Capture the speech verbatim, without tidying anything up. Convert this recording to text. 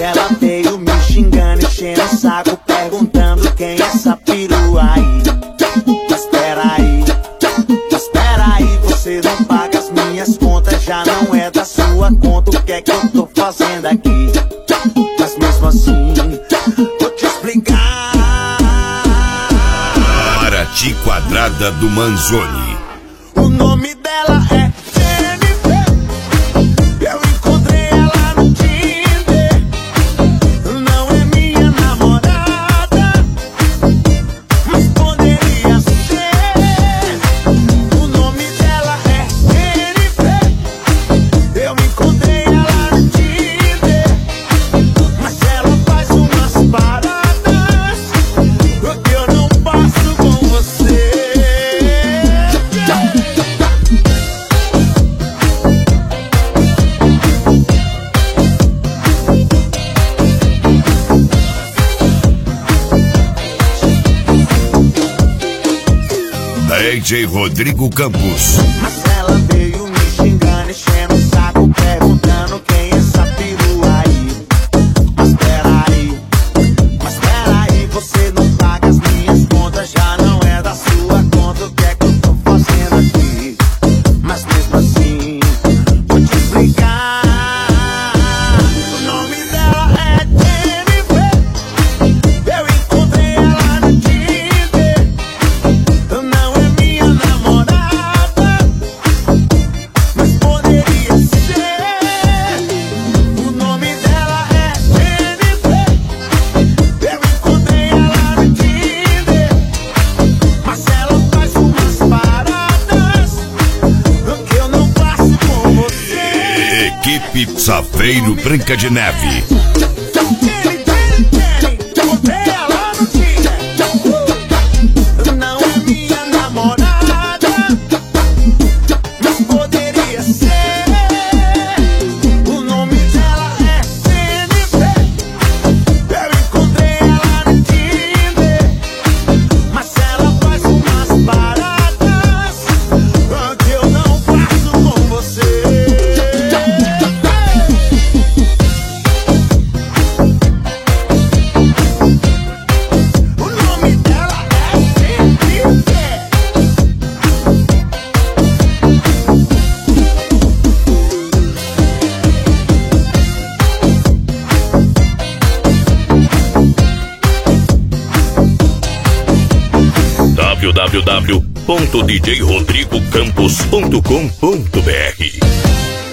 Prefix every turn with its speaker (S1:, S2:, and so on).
S1: ela veio me xingando, enchendo o saco, perguntando quem é essa perua aí. Mas peraí, mas peraí, você não paga as minhas contas, já não é da sua conta, o que é que eu tô fazendo aqui? Mas mesmo assim, vou te explicar.
S2: Paraty Quadrada do Manzoni.
S1: O nome dela é Jennifer. Eu encontrei ela no Tinder. Não é minha namorada, mas poderia ser. O nome dela é Jennifer. Eu encontrei ela no Tinder, mas ela faz umas paradas que eu não passo com você.
S2: D J Rodrigo Campos.
S1: Mas ela veio me xingando, enchendo o saco, perguntando quem é essa perua aí. Mas peraí, mas peraí, você não paga as minhas contas, já não é da sua conta, o que é que eu tô fazendo aqui? Mas mesmo assim, vou te explicar. O nome dela é Jennifer. Eu encontrei ela no Tinder. Não é minha namorada, mas poderia ser. O nome dela é Jennifer. Eu encontrei ela no Tinder, mas ela faz umas paradas que eu não faço com você.
S2: Equipe Safeiro Branca de Neve.
S1: Jenny, Jenny, Jenny, encontrei ela no Tinder. Não é minha namorada, mas poderia ser. O nome dela é Jennifer. Eu encontrei ela no Tinder, mas ela faz umas paradas que eu não faço com você. O nome dela é Jennifer.
S3: w w w ponto d j rodrigo campos ponto com ponto b r